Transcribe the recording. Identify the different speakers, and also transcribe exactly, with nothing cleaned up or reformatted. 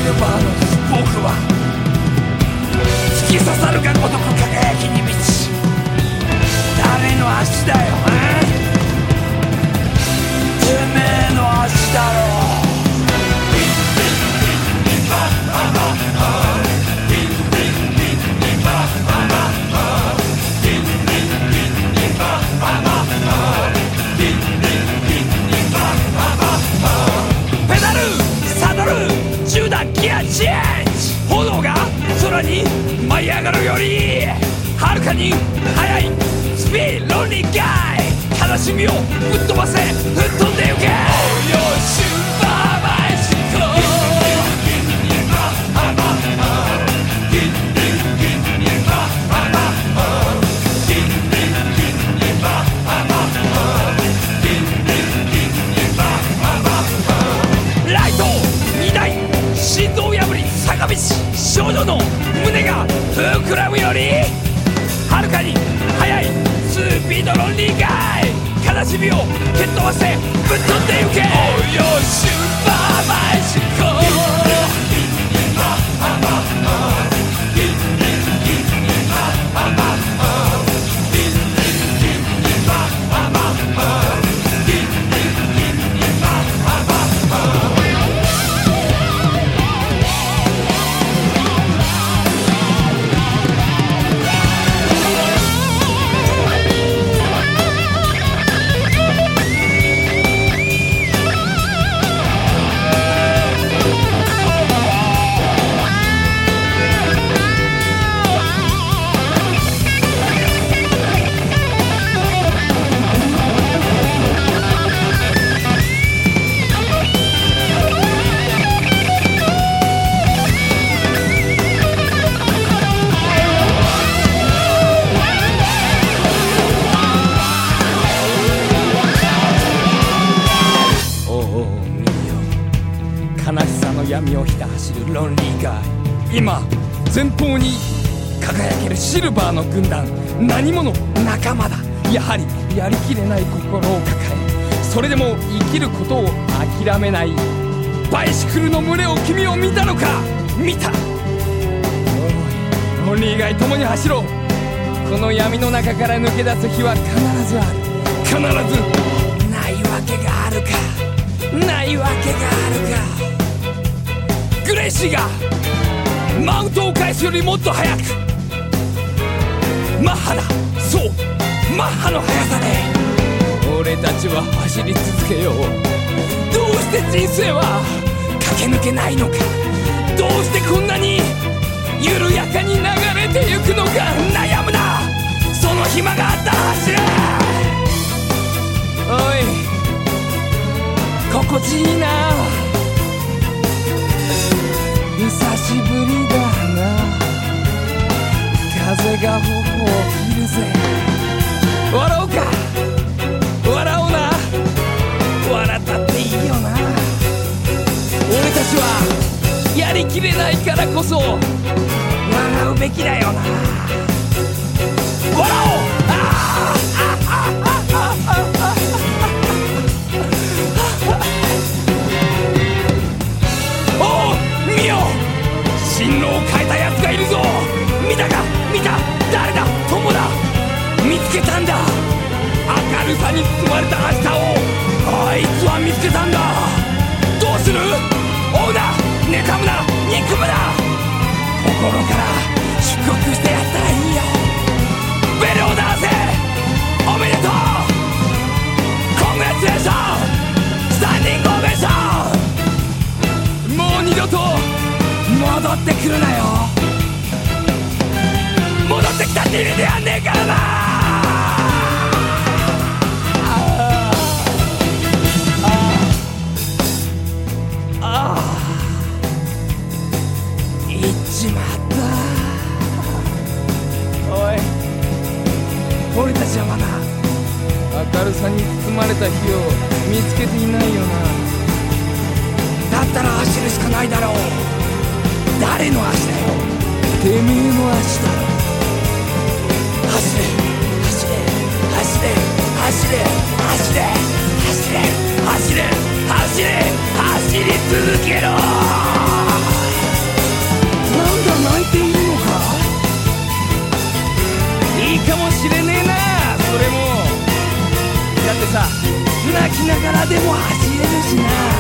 Speaker 1: ルバーの僕は突き刺さるがごとく輝きに満ち、誰の足だよ、てめえの足だろ。ペダル、サドル、中段、ギアチェンジ。炎が空に舞い上がるよりはるかに速いスピードロンリーガイ、悲しみをぶっ飛ばせ、吹っ飛んでゆけ。およシューパーバイシコー。ライトにだい、心臓破り坂道、少女の胸が膨らむよりはるかに速いスピードロンリーガイ、悲しみを蹴っ飛ばせ、ぶっ飛んでゆけ。およシューパーバイシコー。悲しさの闇をひた走るロンリーガイ、今前方に輝けるシルバーの軍団、何者仲間だ。やはりやりきれない心を抱え、それでも生きることを諦めないバイシクルの群れを君を見たのか。見た。おいロンリーガイ、共に走ろう。この闇の中から抜け出す日は必ずある。必ずないわけがあるか、ないわけがあるか。グレイシーがマウントを返すよりもっと速く、マッハだ、そうマッハの速さで俺たちは走り続けよう。どうして人生は駆け抜けないのか、どうしてこんなに緩やかに流れてゆくのか。悩むな、その暇があったら走れ。おい心地いいな、久しぶりだな、風が頬を切るぜ。笑おうか、笑おうな、笑ったっていいよな。俺たちはやりきれないからこそ笑うべきだよな。笑おう。あおお、見よ、進路を変えたやつがいるぞ。見たか、見た、誰だ、友だ、見つけたんだ。明るさに包まれた明日をあいつは見つけたんだ。どうする、追うな、妬むな、憎むな、心から祝福してやったらいいよ。ベルを鳴らせ、おめでとう、コングラチュレーション、スタンディングオベーション。もう二度と戻ってくるなよ。戻ってきたって入れてやんねえからな。ああ、行っちまった。おい、俺たちはまだ明るさに包まれた日を見つけていないよな。だったら走るしかないだろう。誰の足だよ、てめえの足だ。走れ走れ走れ走れ走れ走れ走れ走れ走り続けろ。 からでも走れるしな。